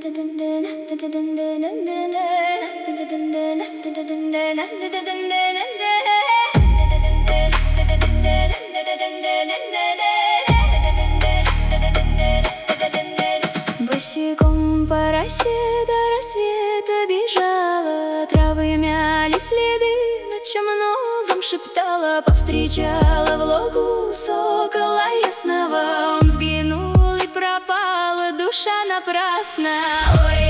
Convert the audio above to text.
Босиком по росе до рассвета бежала, травы мяли следы, на чем многом шептала. Повстречала в логу сокола ясного, он взглянул и пропала душа напрасно. Ой,